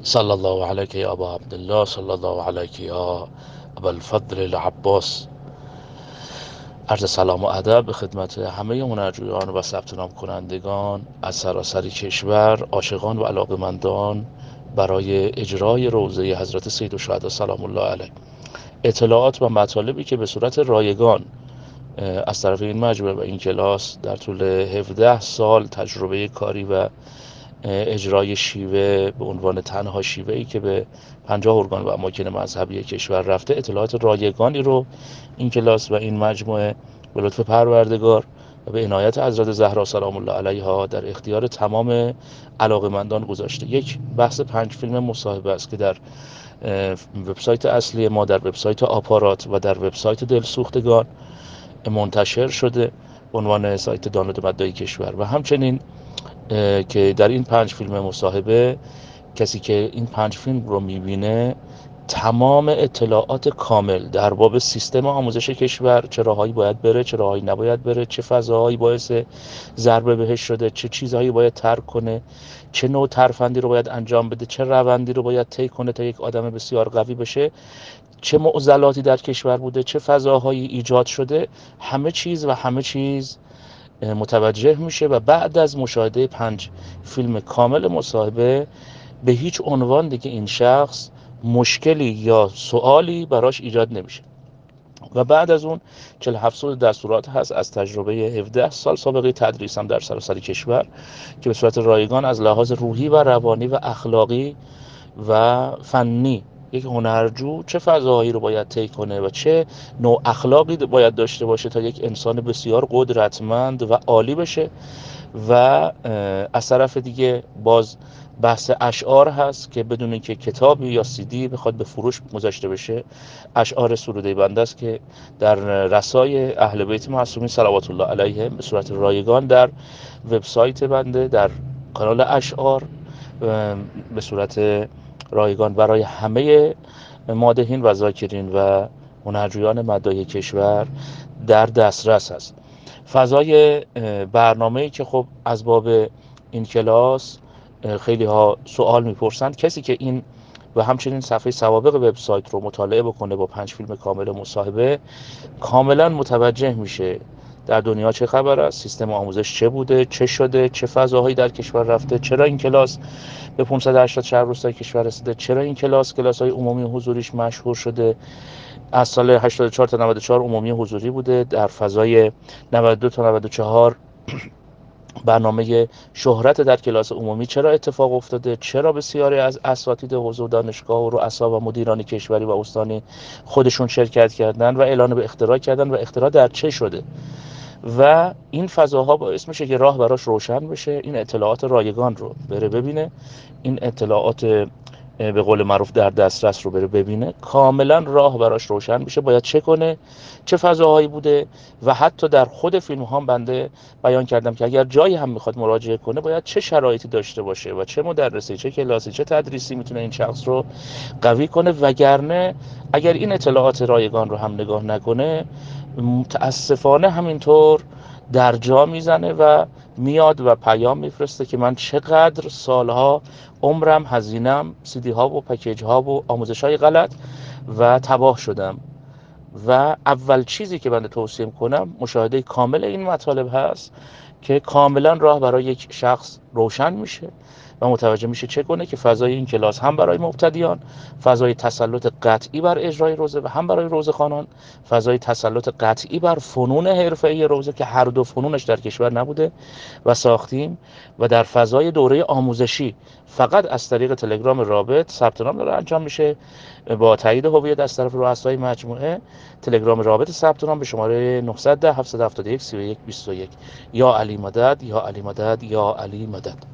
صلی الله علیک یا ابا عبدالله، صلی الله علیک یا ابا الفضل العباس. عرض سلام و ادب به خدمت همه هنرجویان و ثبت نام کنندگان از سراسر کشور، عاشقان و علاقمندان برای اجرای روضه حضرت سیدالشهدا سلام الله علیه. اطلاعات و مطالبی که به صورت رایگان از طرف این مجموعه و این کلاس در طول 17 سال تجربه کاری و اجرای شیوه به عنوان تنها شیوه‌ای که به 50 ارگان و اماکن مذهبی کشور رفته، اطلاعات رایگانی رو این کلاس و این مجموعه به لطف پروردگار و به عنایت حضرت زهرا سلام الله علیها در اختیار تمام علاقمندان گذاشته. یک بحث 5 فیلم مصاحبه است که در وبسایت اصلی ما، در وبسایت آپارات و در وبسایت دلسوختگان منتشر شده به عنوان سایت دانلود مدعی کشور. و همچنین که در این 5 فیلم مصاحبه کسی که این 5 فیلم رو میبینه تمام اطلاعات کامل در باب سیستم آموزش کشور، چه راههایی باید بره، چه راههایی نباید بره، چه فضاهایی باعث ضربه بهش شده، چه چیزهایی باید ترک کنه، چه نوع ترفندی رو باید انجام بده، چه روندی رو باید طی کنه تا یک آدم بسیار قوی بشه، چه معضلاتی در کشور بوده، چه فضاهایی ایجاد شده، همه چیز متوجه میشه. و بعد از مشاهده 5 فیلم کامل مصاحبه به هیچ عنوان دیگه این شخص مشکلی یا سوالی براش ایجاد نمیشه. و بعد از اون 47 سال دستورات هست از تجربه 17 سال سابقه تدریسم در سراسر کشور که به صورت رایگان از لحاظ روحی و روانی و اخلاقی و فنی یک هنرجو چه فضاهایی رو باید طی کنه و چه نوع اخلاقی باید داشته باشه تا یک انسان بسیار قدرتمند و عالی بشه. و از طرف دیگه باز بحث اشعار هست که بدون اینکه کتابی یا CD بخواد به فروش گذاشته بشه، اشعار سروده بنده است که در رسای اهل بیت معصومین صلوات الله علیهم به صورت رایگان در وبسایت بنده در کانال اشعار به صورت رایگان برای همه مادحین و ذاکرین و هنرجویان مداحی کشور در دسترس است. فضای برنامه‌ای که خب از باب این کلاس خیلی ها سوال میپرسند، کسی که این و همچنین صفحه سوابق وبسایت رو مطالعه بکنه با 5 فیلم کامل مصاحبه کاملا متوجه میشه در دنیا چه خبر است، سیستم آموزش چه بوده، چه شده، چه فضاهایی در کشور رفته، چرا این کلاس به 580 شهر روستای کشور رسیده، چرا این کلاس‌های عمومی حضوریش مشهور شده. از سال 84 تا 94 عمومی حضوری بوده، در فضای 92 تا 94 برنامه شهرت در کلاس عمومی چرا اتفاق افتاده، چرا بسیاری از اساتید حوزه و دانشگاه و رؤسا و مدیران کشوری و استانی خودشون شرکت کردن و اعلان به اختراع کردن و اختراع در چه شده. و این فضاها باعث میشه که راه براش روشن بشه، این اطلاعات رایگان رو بره ببینه، این اطلاعات به قول معروف در دسترس رو بره ببینه، کاملا راه براش روشن میشه باید چه کنه، چه فضاهایی بوده. و حتی در خود فیلم ها بنده بیان کردم که اگر جایی هم میخواد مراجعه کنه باید چه شرایطی داشته باشه و چه مدرسی، چه کلاسی، چه تدریسی میتونه این شخص رو قوی کنه. وگرنه اگر این اطلاعات رایگان رو هم نگاه نکنه متاسفانه همینطور در جا میزنه و میاد و پیام میفرسته که من چقدر سالها عمرم، هزینم، CD ها و پکیج ها و آموزش های غلط و تباه شدم. و اول چیزی که بنده توصیه کنم مشاهده کامل این مطالب هست که کاملا راه برای یک شخص روشن میشه و متوجه میشه چه کنه که فضای این کلاس هم برای مبتدیان فضای تسلط قطعی بر اجرای روزه و هم برای روزخوانان فضای تسلط قطعی بر فنون حرفه‌ای روزه که هر دو فنونش در کشور نبوده و ساختیم. و در فضای دوره آموزشی فقط از طریق تلگرام رابط ثبت نام داره انجام میشه با تایید هویت از طرف رؤسای مجموعه. تلگرام رابط ثبت نام به شماره 910 771 31 21. یا علی مدد، یا علی مدد، یا علی مدد.